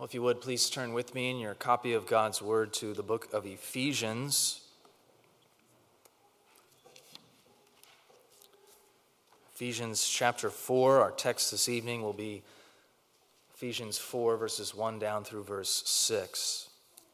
Well, if you would, please turn with me in your copy of God's Word to the book of Ephesians. Ephesians chapter 4, our text this evening will be Ephesians 4, verses 1 down through verse 6.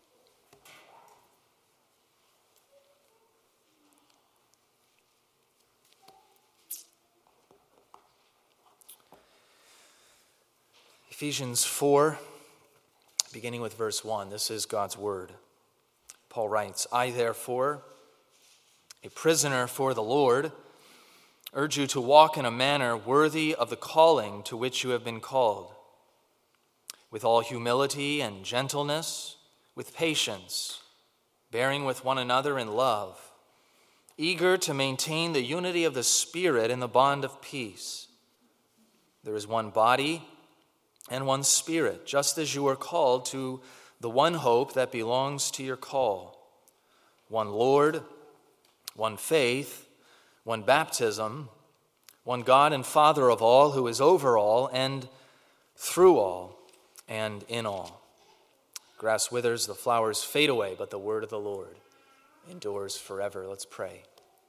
Ephesians 4, beginning with verse 1, this is God's Word. Paul writes, I therefore, a prisoner for the Lord, urge you to walk in a manner worthy of the calling to which you have been called, with all humility and gentleness, with patience, bearing with one another in love, eager to maintain the unity of the Spirit in the bond of peace. There is one body and one Spirit, just as you are called to the one hope that belongs to your call. One Lord, one faith, one baptism, one God and Father of all, who is over all and through all and in all. Grass withers, the flowers fade away, but the word of the Lord endures forever. Let's pray.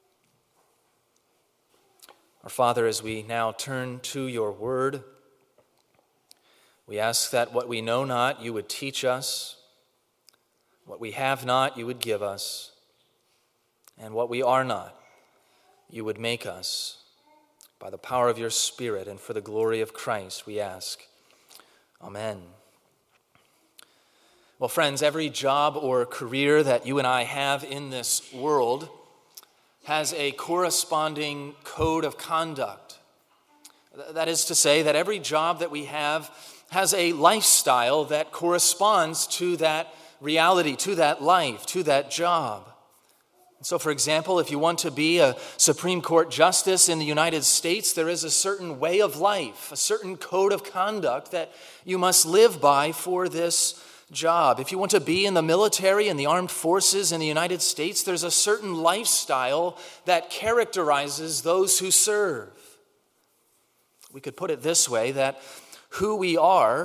Our Father, as we now turn to your word, we ask that what we know not, you would teach us. What we have not, you would give us. And what we are not, you would make us. By the power of your Spirit and for the glory of Christ, we ask. Amen. Well, friends, every job or career that you and I have in this world has a corresponding code of conduct. That is to say that every job that we have has a lifestyle that corresponds to that reality, to that life, to that job. So, for example, if you want to be a Supreme Court justice in the United States, there is a certain way of life, a certain code of conduct that you must live by for this job. If you want to be in the military and the armed forces in the United States, there's a certain lifestyle that characterizes those who serve. We could put it this way, that who we are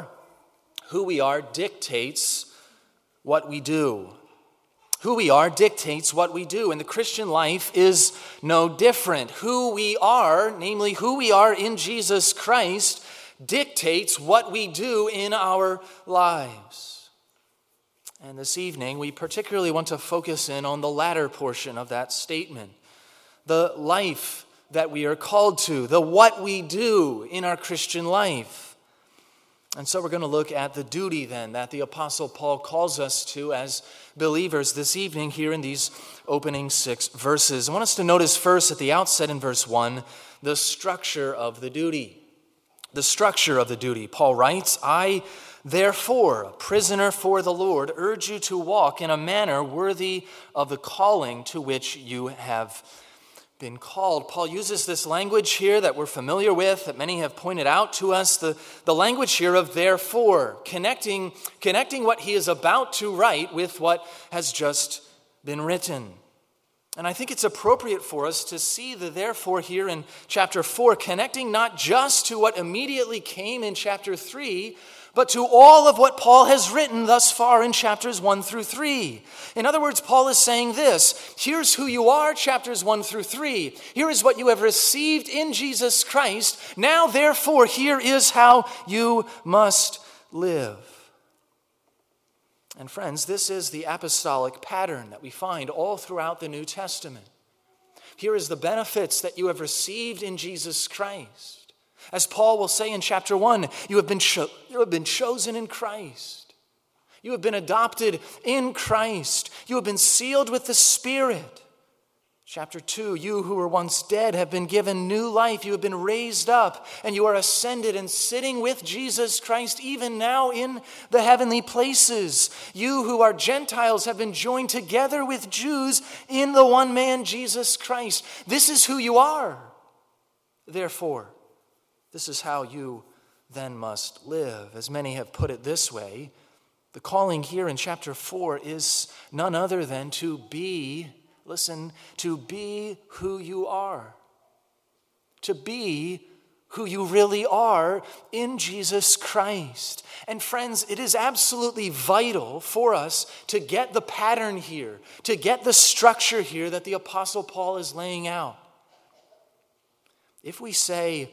dictates what we do. Who we are dictates what we do, and the Christian life is no different. Who we are, namely who we are in Jesus Christ, dictates what we do in our lives. And this evening, we particularly want to focus in on the latter portion of that statement, the life that we are called to, the what we do in our Christian life. And so we're going to look at the duty then that the Apostle Paul calls us to as believers this evening here in these opening 6 verses. I want us to notice first at the outset in verse 1, the structure of the duty. The structure of the duty. Paul writes, I therefore, a prisoner for the Lord, urge you to walk in a manner worthy of the calling to which you have been called. Paul uses this language here that we're familiar with, that many have pointed out to us, the language here of therefore, connecting what he is about to write with what has just been written. And I think it's appropriate for us to see the therefore here in chapter 4, connecting not just to what immediately came in chapter 3, but to all of what Paul has written thus far in chapters 1 through 3. In other words, Paul is saying this, here's who you are, chapters 1 through 3. Here is what you have received in Jesus Christ. Now, therefore, here is how you must live. And friends, this is the apostolic pattern that we find all throughout the New Testament. Here is the benefits that you have received in Jesus Christ. As Paul will say in chapter 1, you have been chosen in Christ. You have been adopted in Christ. You have been sealed with the Spirit. Chapter 2, you who were once dead have been given new life. You have been raised up, and you are ascended and sitting with Jesus Christ even now in the heavenly places. You who are Gentiles have been joined together with Jews in the one man, Jesus Christ. This is who you are. Therefore, this is how you then must live. As many have put it this way, the calling here in chapter 4 is none other than to be, listen, to be who you are. To be who you really are in Jesus Christ. And friends, it is absolutely vital for us to get the pattern here, to get the structure here that the Apostle Paul is laying out. If we say,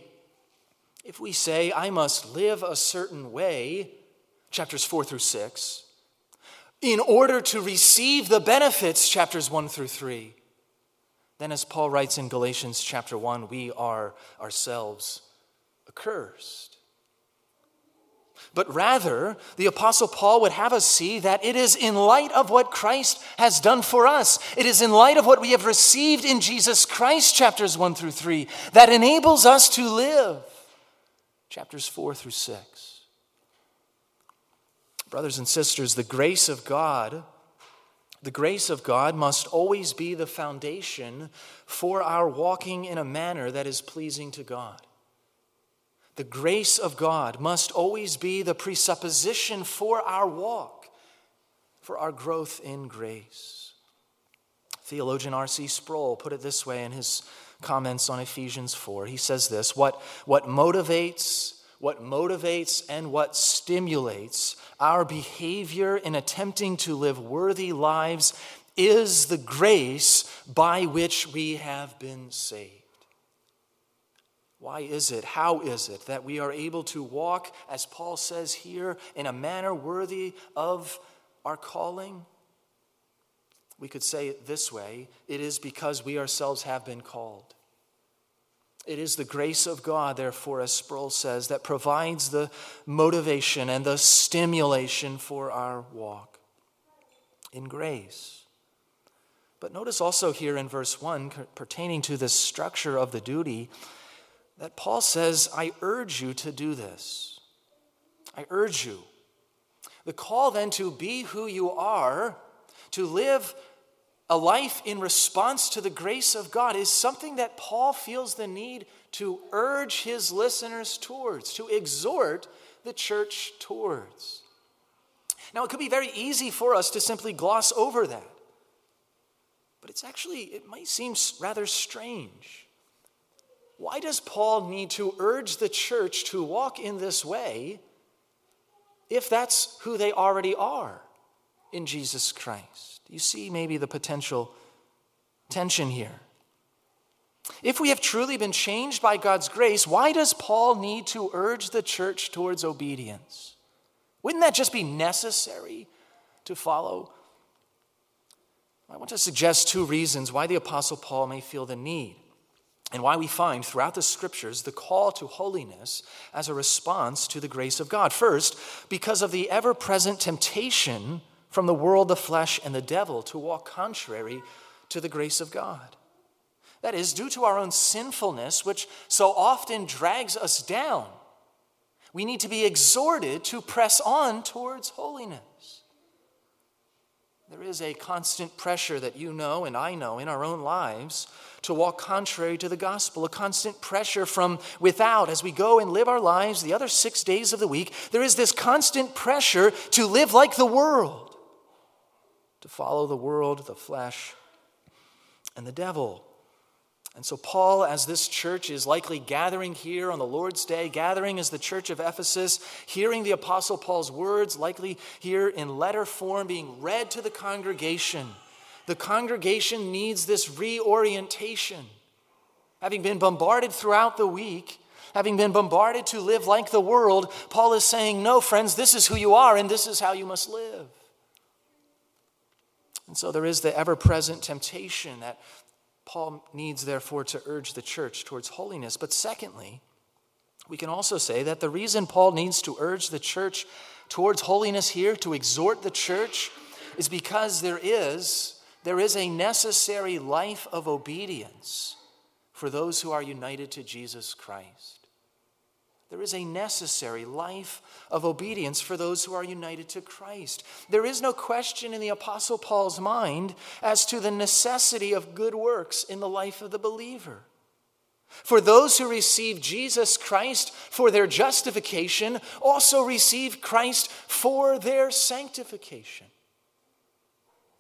I must live a certain way, chapters 4 through 6, in order to receive the benefits, chapters 1 through 3, then as Paul writes in Galatians chapter 1, we are ourselves accursed. But rather, the Apostle Paul would have us see that it is in light of what Christ has done for us, it is in light of what we have received in Jesus Christ, chapters 1 through 3, that enables us to live, chapters 4 through 6. Brothers and sisters, the grace of God must always be the foundation for our walking in a manner that is pleasing to God. The grace of God must always be the presupposition for our walk, for our growth in grace. Theologian R.C. Sproul put it this way in his comments on Ephesians 4. He says this, what motivates and what stimulates our behavior in attempting to live worthy lives is the grace by which we have been saved. Why is it, how is it that we are able to walk, as Paul says here, in a manner worthy of our calling? We could say it this way, it is because we ourselves have been called. It is the grace of God, therefore, as Sproul says, that provides the motivation and the stimulation for our walk in grace. But notice also here in verse 1, pertaining to the structure of the duty, that Paul says, I urge you to do this. I urge you. The call then to be who you are, to live a life in response to the grace of God, is something that Paul feels the need to urge his listeners towards, to exhort the church towards. Now, it could be very easy for us to simply gloss over that, but it might seem rather strange. Why does Paul need to urge the church to walk in this way if that's who they already are in Jesus Christ? You see maybe the potential tension here. If we have truly been changed by God's grace, why does Paul need to urge the church towards obedience? Wouldn't that just be necessary to follow? I want to suggest two reasons why the Apostle Paul may feel the need, and why we find throughout the Scriptures the call to holiness as a response to the grace of God. First, because of the ever-present temptation from the world, the flesh, and the devil to walk contrary to the grace of God. That is, due to our own sinfulness, which so often drags us down, we need to be exhorted to press on towards holiness. There is a constant pressure that you know and I know in our own lives to walk contrary to the gospel, a constant pressure from without as we go and live our lives the other 6 days of the week. There is this constant pressure to live like the world, to follow the world, the flesh, and the devil. And so Paul, as this church is likely gathering here on the Lord's Day, gathering as the church of Ephesus, hearing the Apostle Paul's words, likely here in letter form being read to the congregation needs this reorientation. Having been bombarded throughout the week, having been bombarded to live like the world, Paul is saying, no, friends, this is who you are and this is how you must live. And so there is the ever-present temptation that Paul needs, therefore, to urge the church towards holiness. But secondly, we can also say that the reason Paul needs to urge the church towards holiness here, to exhort the church, is because there is a necessary life of obedience for those who are united to Jesus Christ. There is a necessary life of obedience for those who are united to Christ. There is no question in the Apostle Paul's mind as to the necessity of good works in the life of the believer. For those who receive Jesus Christ for their justification also receive Christ for their sanctification.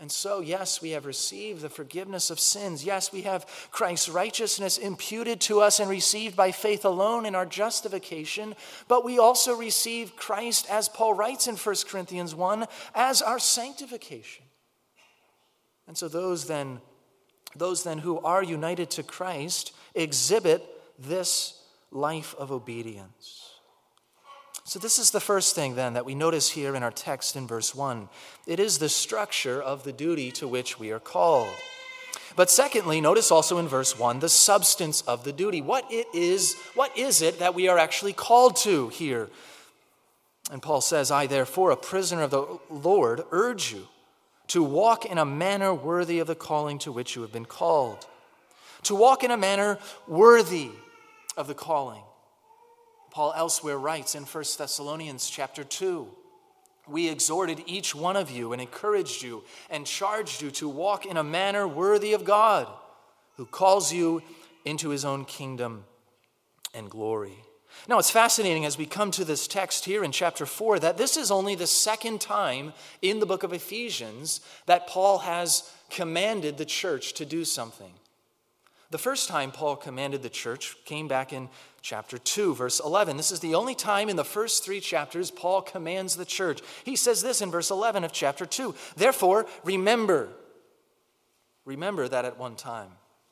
And so, yes, we have received the forgiveness of sins. Yes, we have Christ's righteousness imputed to us and received by faith alone in our justification. But we also receive Christ, as Paul writes in 1 Corinthians 1, as our sanctification. And so those then who are united to Christ exhibit this life of obedience. So this is the first thing then that we notice here in our text in verse 1. It is the structure of the duty to which we are called. But secondly, notice also in verse 1 the substance of the duty. What is it that we are actually called to here? And Paul says, I therefore, a prisoner of the Lord, urge you to walk in a manner worthy of the calling to which you have been called. To walk in a manner worthy of the calling. Paul elsewhere writes in 1 Thessalonians chapter 2, we exhorted each one of you and encouraged you and charged you to walk in a manner worthy of God, who calls you into his own kingdom and glory. Now, it's fascinating as we come to this text here in chapter 4 that this is only the second time in the book of Ephesians that Paul has commanded the church to do something. The first time Paul commanded the church came back in chapter 2, verse 11. This is the only time in the first 3 chapters Paul commands the church. He says this in verse 11 of chapter 2. Therefore, remember that at one time. ...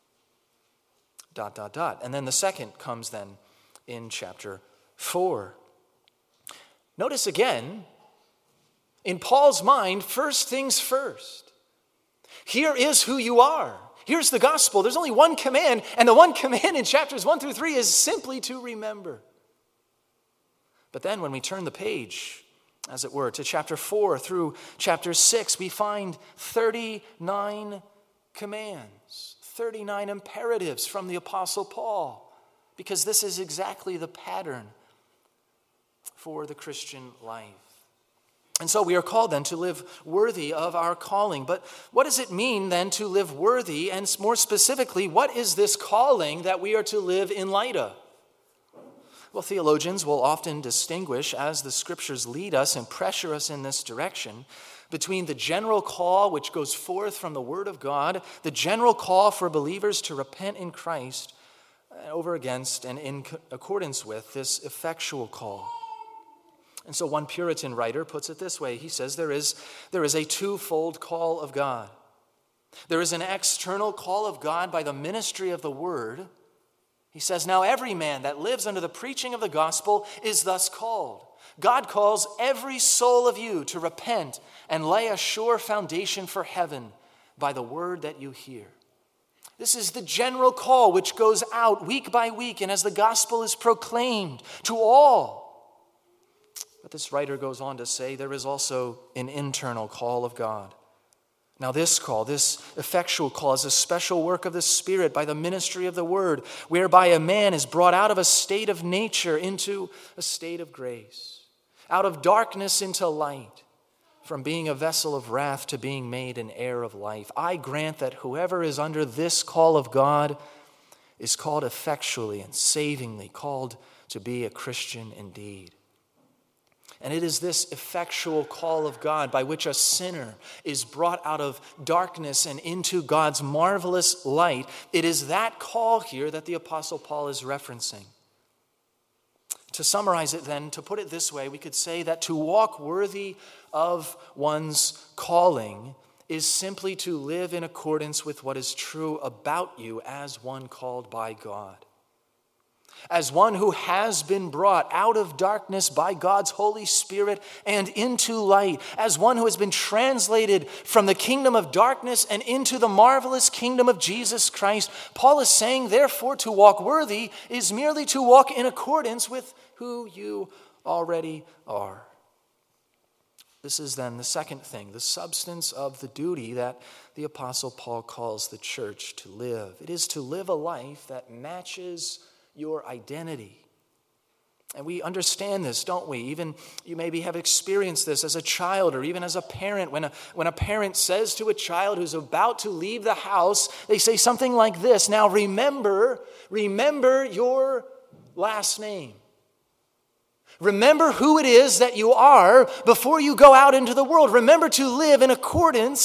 And then the second comes then in chapter 4. Notice again, in Paul's mind, first things first. Here is who you are. Here's the gospel. There's only one command, and the one command in chapters 1 through 3 is simply to remember. But then when we turn the page, as it were, to chapter 4 through chapter 6, we find 39 commands, 39 imperatives from the Apostle Paul, because this is exactly the pattern for the Christian life. And so we are called then to live worthy of our calling. But what does it mean then to live worthy? And more specifically, what is this calling that we are to live in light of? Well, theologians will often distinguish, as the scriptures lead us and pressure us in this direction, between the general call which goes forth from the Word of God, the general call for believers to repent in Christ, over against and in accordance with this effectual call. And so one Puritan writer puts it this way. He says there is a twofold call of God. There is an external call of God by the ministry of the word. He says, now every man that lives under the preaching of the gospel is thus called. God calls every soul of you to repent and lay a sure foundation for heaven by the word that you hear. This is the general call which goes out week by week and as the gospel is proclaimed to all. But this writer goes on to say there is also an internal call of God. Now this call, this effectual call, is a special work of the Spirit by the ministry of the Word, whereby a man is brought out of a state of nature into a state of grace, out of darkness into light, from being a vessel of wrath to being made an heir of life. I grant that whoever is under this call of God is called effectually and savingly, called to be a Christian indeed. And it is this effectual call of God by which a sinner is brought out of darkness and into God's marvelous light. It is that call here that the Apostle Paul is referencing. To summarize it then, to put it this way, we could say that to walk worthy of one's calling is simply to live in accordance with what is true about you as one called by God. As one who has been brought out of darkness by God's Holy Spirit and into light, as one who has been translated from the kingdom of darkness and into the marvelous kingdom of Jesus Christ, Paul is saying, therefore, to walk worthy is merely to walk in accordance with who you already are. This is then the second thing, the substance of the duty that the Apostle Paul calls the church to live. It is to live a life that matches your identity. And we understand this, don't we? Even you maybe have experienced this as a child or even as a parent. When a parent says to a child who's about to leave the house, they say something like this, now remember your last name. Remember who it is that you are before you go out into the world. Remember to live in accordance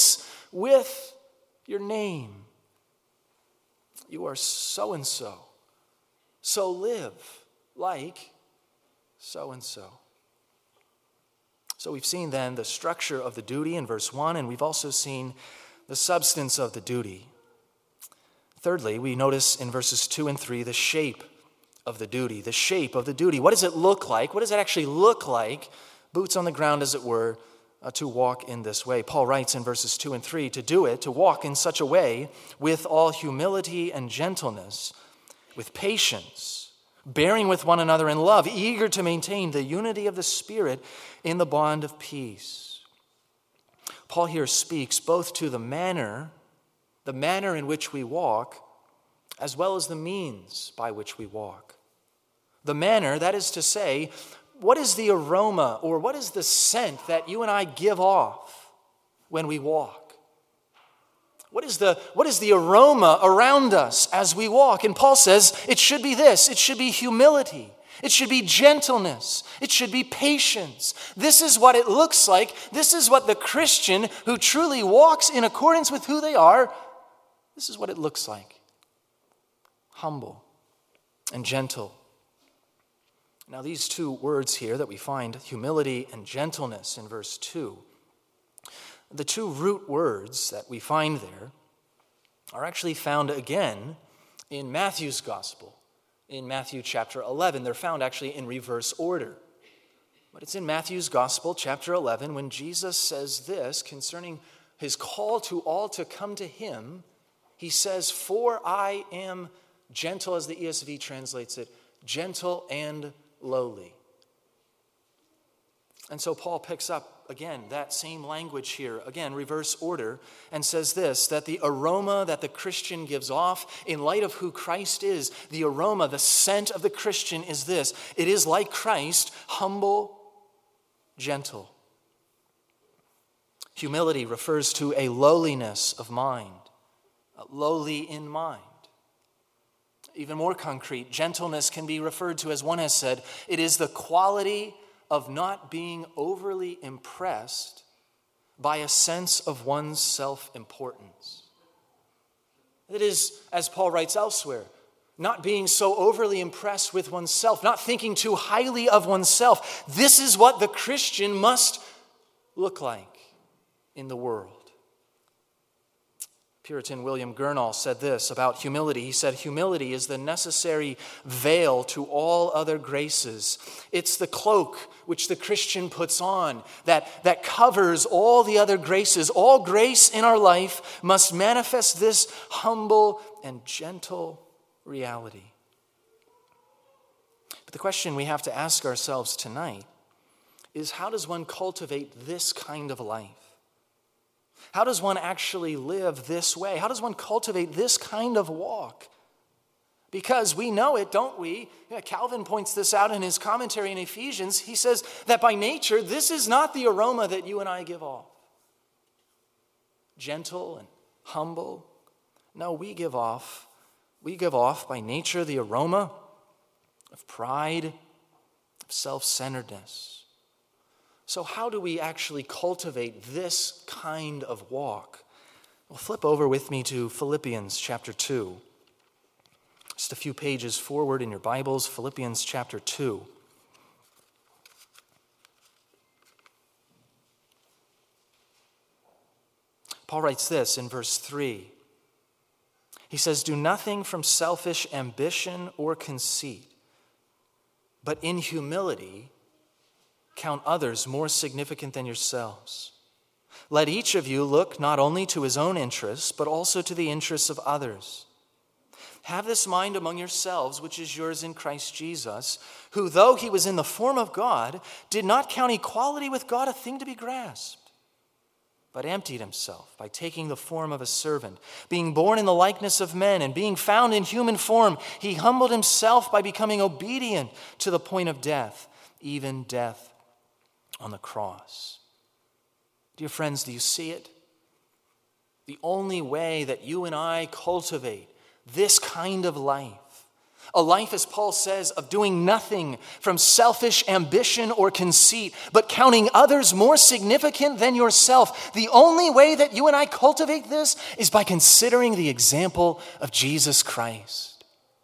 with your name. You are so-and-so. So live like so-and-so. So we've seen then the structure of the duty in verse 1, and we've also seen the substance of the duty. Thirdly, we notice in verses 2 and 3 the shape of the duty. The shape of the duty. What does it look like? What does it actually look like, boots on the ground as it were, to walk in this way? Paul writes in verses 2 and 3, to do it, to walk in such a way with all humility and gentleness, with patience, bearing with one another in love, eager to maintain the unity of the Spirit in the bond of peace. Paul here speaks both to the manner in which we walk, as well as the means by which we walk. The manner, that is to say, what is the aroma or what is the scent that you and I give off when we walk? What is the aroma around us as we walk? And Paul says it should be this. It should be humility. It should be gentleness. It should be patience. This is what it looks like. This is what the Christian who truly walks in accordance with who they are, this is what it looks like. Humble and gentle. Now these two words here that we find, humility and gentleness in verse 2, the two root words that we find there are actually found again in Matthew's gospel, in Matthew chapter 11. They're found actually in reverse order. But it's in Matthew's gospel, chapter 11, when Jesus says this concerning his call to all to come to him. He says, "For I am gentle," as the ESV translates it, gentle and lowly. And so Paul picks up again that same language here, again reverse order, and says this, that the aroma that the Christian gives off in light of who Christ is, the aroma, the scent of the Christian is this: it is like Christ, humble, gentle. Humility refers to a lowliness of mind, lowly in mind. Even more concrete, gentleness can be referred to, as one has said, it is the quality of not being overly impressed by a sense of one's self-importance. It is, as Paul writes elsewhere, not being so overly impressed with oneself, not thinking too highly of oneself. This is what the Christian must look like in the world. Puritan William Gurnall said this about humility. He said, "Humility is the necessary veil to all other graces. It's the cloak which the Christian puts on that covers all the other graces. All grace in our life must manifest this humble and gentle reality." But the question we have to ask ourselves tonight is, how does one cultivate this kind of life? How does one actually live this way? How does one cultivate this kind of walk? Because we know it, don't we? Calvin points this out in his commentary in Ephesians. He says that by nature, this is not the aroma that you and I give off. Gentle and humble. No, we give off by nature the aroma of pride, of self-centeredness. So how do we actually cultivate this kind of walk? Well, flip over with me to Philippians chapter 2. Just a few pages forward in your Bibles, Philippians chapter 2. Paul writes this in verse 3. He says, "Do nothing from selfish ambition or conceit, but in humility count others more significant than yourselves. Let each of you look not only to his own interests, but also to the interests of others. Have this mind among yourselves, which is yours in Christ Jesus, who, though he was in the form of God, did not count equality with God a thing to be grasped, but emptied himself by taking the form of a servant. Being born in the likeness of men and being found in human form, he humbled himself by becoming obedient to the point of death, even death on the cross." Dear friends, do you see it? The only way that you and I cultivate this kind of life, A life, as Paul says, of doing nothing from selfish ambition or conceit, but counting others more significant than yourself. The only way that you and I cultivate this is by considering the example of Jesus Christ.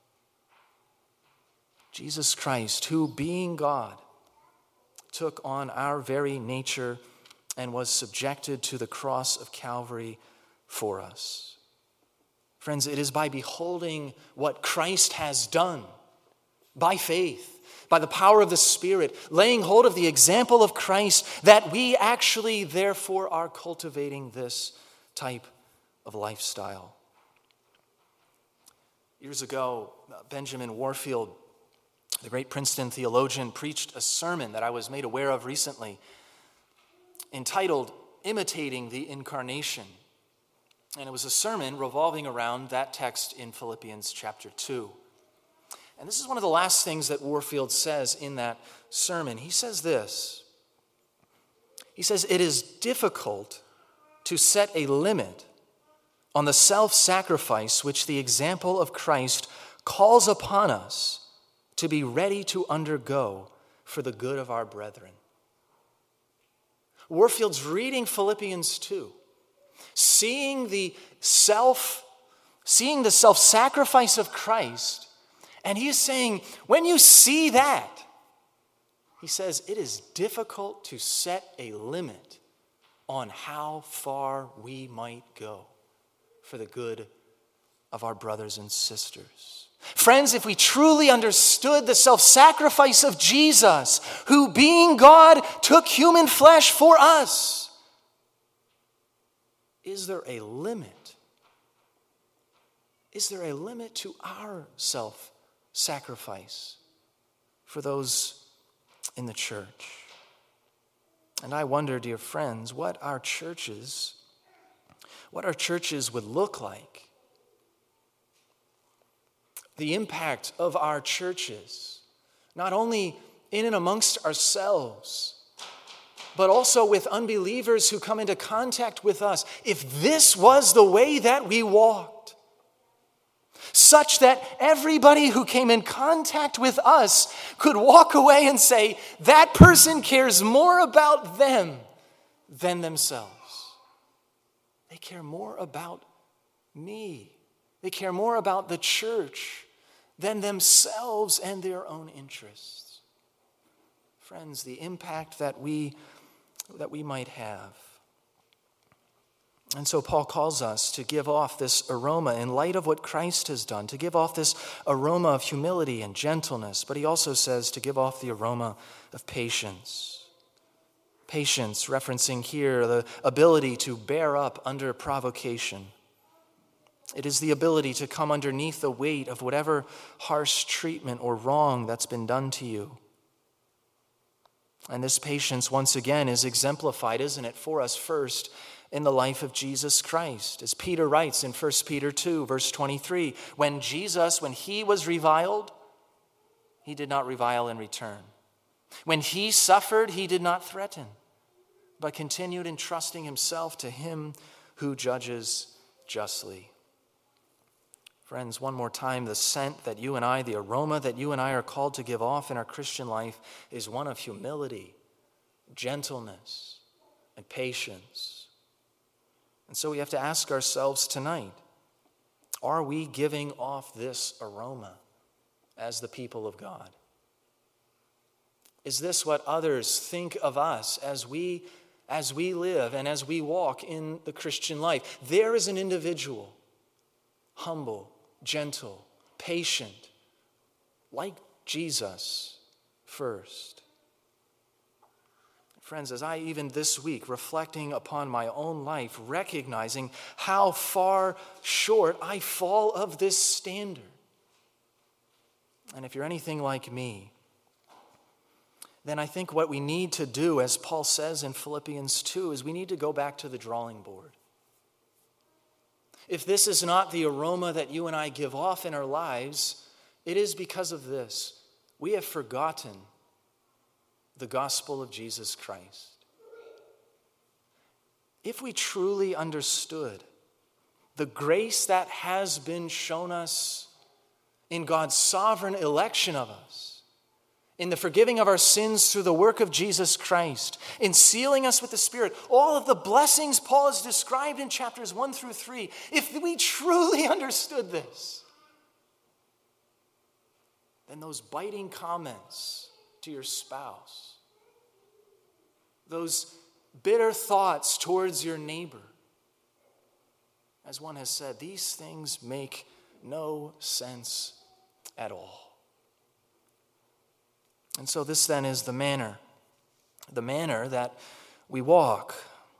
Jesus Christ, who, being God, took on our very nature and was subjected to the cross of Calvary for us. Friends, it is by beholding what Christ has done, by faith, by the power of the Spirit, laying hold of the example of Christ, that we actually, therefore, are cultivating this type of lifestyle. Years ago, Benjamin Warfield, the great Princeton theologian, preached a sermon that I was made aware of recently, entitled, "Imitating the Incarnation." And it was a sermon revolving around that text in Philippians chapter 2. And this is one of the last things that Warfield says in that sermon. He says this. He says, "It is difficult to set a limit on the self-sacrifice which the example of Christ calls upon us to be ready to undergo for the good of our brethren." Warfield's reading Philippians 2. Seeing the self-sacrifice of Christ, and he's saying, when you see that, he says, it is difficult to set a limit on how far we might go for the good of our brothers and sisters. Friends, if we truly understood the self-sacrifice of Jesus, who being God took human flesh for us, is there a limit? Is there a limit to our self-sacrifice for those in the church? And I wonder, dear friends, what our churches would look like. The impact of our churches, not only in and amongst ourselves, but also with unbelievers who come into contact with us, if this was the way that we walked, such that everybody who came in contact with us could walk away and say, that person cares more about them than themselves. They care more about me. They care more about the church than themselves and their own interests. Friends, the impact that we might have. And so Paul calls us to give off this aroma in light of what Christ has done, to give off this aroma of humility and gentleness, but he also says to give off the aroma of patience. Patience, referencing here the ability to bear up under provocation. It is the ability to come underneath the weight of whatever harsh treatment or wrong that's been done to you. And this patience, once again, is exemplified, isn't it, for us first in the life of Jesus Christ. As Peter writes in 1 Peter 2, verse 23, when he was reviled, he did not revile in return. When he suffered, he did not threaten, but continued entrusting himself to him who judges justly. Friends, one more time, the scent that you and I, the aroma that you and I are called to give off in our Christian life is one of humility, gentleness, and patience. And so we have to ask ourselves tonight, are we giving off this aroma as the people of God? Is this what others think of us as we live and as we walk in the Christian life? There is an individual, humble, gentle, patient, like Jesus first. Friends, as I even this week, reflecting upon my own life, recognizing how far short I fall of this standard. And if you're anything like me, then I think what we need to do, as Paul says in Philippians 2, is we need to go back to the drawing board. If this is not the aroma that you and I give off in our lives, it is because of this. We have forgotten the gospel of Jesus Christ. If we truly understood the grace that has been shown us in God's sovereign election of us, in the forgiving of our sins through the work of Jesus Christ, in sealing us with the Spirit, all of the blessings Paul has described in chapters 1 through 3, if we truly understood this, then those biting comments to your spouse, those bitter thoughts towards your neighbor, as one has said, these things make no sense at all. And so this then is the manner that we walk.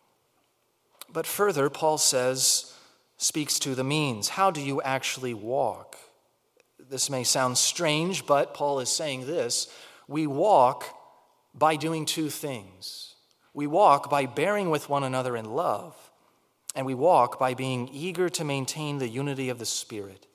But further, Paul speaks to the means. How do you actually walk? This may sound strange, but Paul is saying this. We walk by doing two things. We walk by bearing with one another in love, and we walk by being eager to maintain the unity of the Spirit.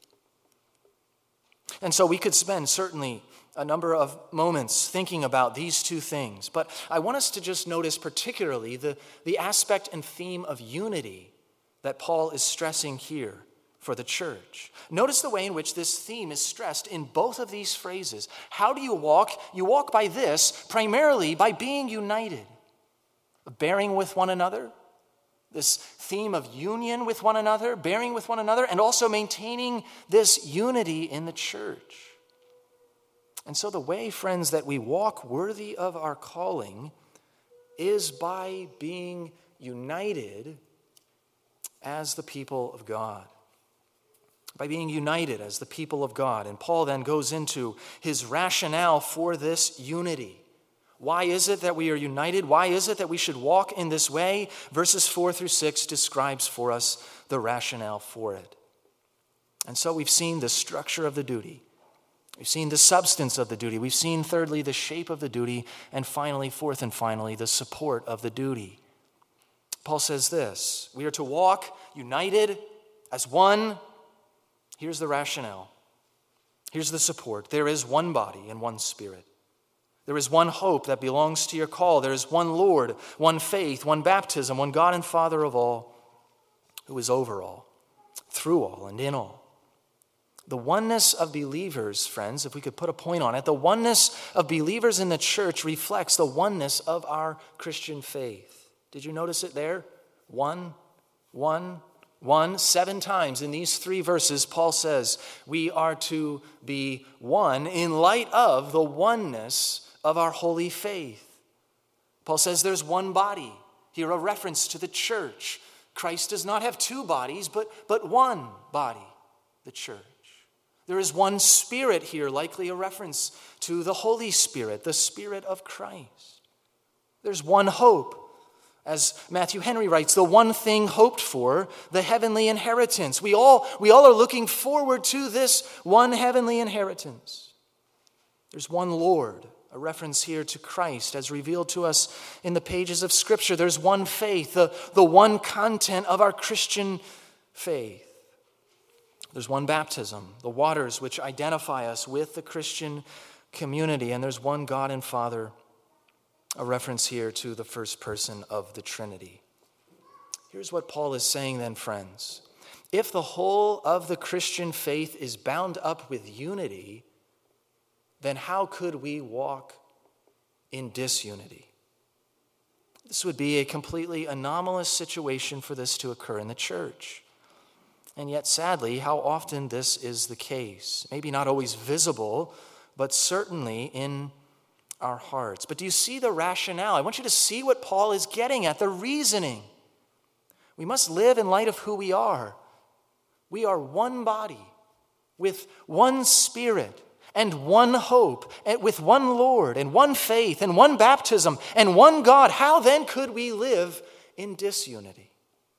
And so we could spend certainly a number of moments thinking about these two things, but I want us to just notice particularly the aspect and theme of unity that Paul is stressing here for the church. Notice the way in which this theme is stressed in both of these phrases. How do you walk? You walk by this, primarily by being united, bearing with one another, this theme of union with one another, bearing with one another, and also maintaining this unity in the church. And so the way, friends, that we walk worthy of our calling is by being united as the people of God. By being united as the people of God. And Paul then goes into his rationale for this unity. Why is it that we are united? Why is it that we should walk in this way? Verses 4 through 6 describes for us the rationale for it. And so we've seen the structure of the duty. We've seen the substance of the duty. We've seen, thirdly, the shape of the duty. And finally, fourth and finally, the support of the duty. Paul says this: we are to walk united as one. Here's the rationale. Here's the support. There is one body and one Spirit. There is one hope that belongs to your call. There is one Lord, one faith, one baptism, one God and Father of all, who is over all, through all, and in all. The oneness of believers, friends, if we could put a point on it, the oneness of believers in the church reflects the oneness of our Christian faith. Did you notice it there? One. 7 times in these 3 verses, Paul says we are to be one in light of the oneness of our holy faith. Paul says there's one body. Here a reference to the church. Christ does not have 2 bodies, but one body, the church. There is one Spirit here, likely a reference to the Holy Spirit, the Spirit of Christ. There's one hope. As Matthew Henry writes, the one thing hoped for, the heavenly inheritance. We all are looking forward to this one heavenly inheritance. There's one Lord, a reference here to Christ as revealed to us in the pages of Scripture. There's one faith, the one content of our Christian faith. There's one baptism, the waters which identify us with the Christian community. And there's one God and Father, a reference here to the first person of the Trinity. Here's what Paul is saying then, friends. If the whole of the Christian faith is bound up with unity, then how could we walk in disunity? This would be a completely anomalous situation for this to occur in the church. And yet, sadly, how often this is the case. Maybe not always visible, but certainly in our hearts. But do you see the rationale? I want you to see what Paul is getting at, the reasoning. We must live in light of who we are. We are one body with one Spirit and one hope, and with one Lord and one faith and one baptism and one God. How then could we live in disunity?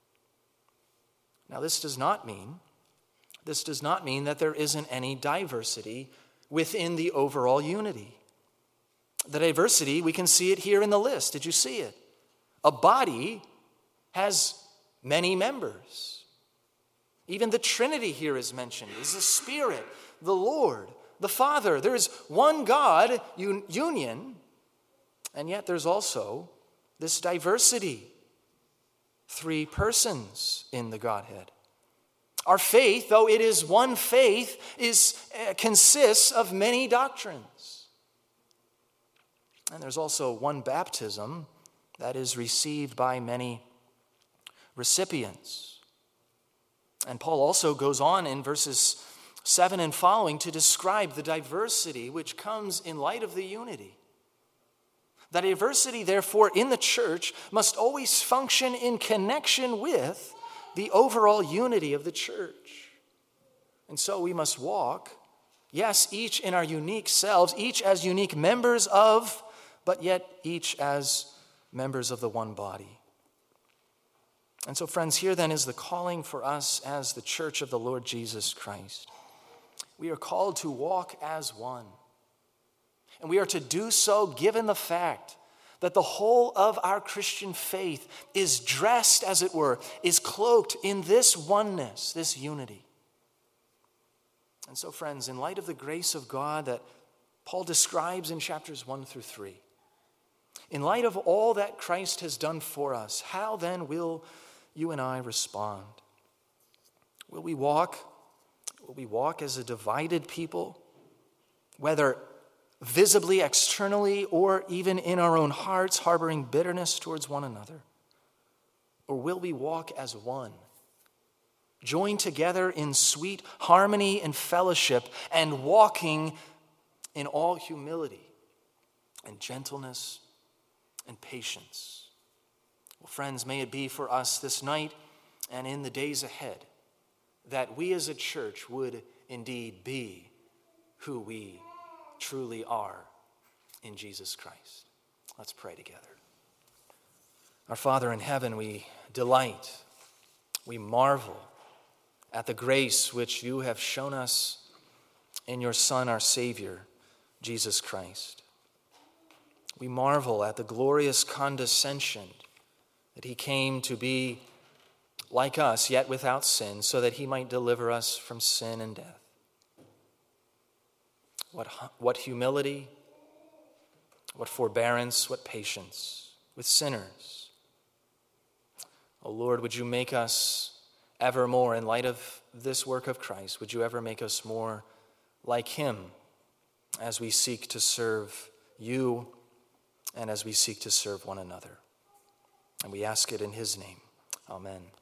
Now, this does not mean that there isn't any diversity within the overall unity. The diversity, we can see it here in the list. Did you see it? A body has many members. Even the Trinity here is mentioned. Is the Spirit, the Lord, the Father. There is one God, union, and yet there's also this diversity. 3 persons in the Godhead. Our faith, though it is one faith, consists of many doctrines. And there's also one baptism that is received by many recipients. And Paul also goes on in verses 7 and following to describe the diversity which comes in light of the unity. The diversity, therefore, in the church must always function in connection with the overall unity of the church. And so we must walk, yes, each in our unique selves, each as unique members of, but yet each as members of the one body. And so, friends, here then is the calling for us as the church of the Lord Jesus Christ. We are called to walk as one. And we are to do so given the fact that the whole of our Christian faith is dressed, as it were, is cloaked in this oneness, this unity. And so, friends, in light of the grace of God that Paul describes in chapters 1 through 3, in light of all that Christ has done for us, how then will you and I respond? Will we walk as a divided people, whether visibly, externally, or even in our own hearts, harboring bitterness towards one another? Or will we walk as one, joined together in sweet harmony and fellowship, and walking in all humility and gentleness and patience? Well, friends, may it be for us this night and in the days ahead that we as a church would indeed be who we truly are in Jesus Christ. Let's pray together. Our Father in heaven, we delight, we marvel at the grace which you have shown us in your Son, our Savior, Jesus Christ. We marvel at the glorious condescension that he came to be like us, yet without sin, so that he might deliver us from sin and death. What humility, what forbearance, what patience with sinners. Oh Lord, would you make us ever more, in light of this work of Christ, would you ever make us more like him as we seek to serve you and as we seek to serve one another. And we ask it in his name. Amen.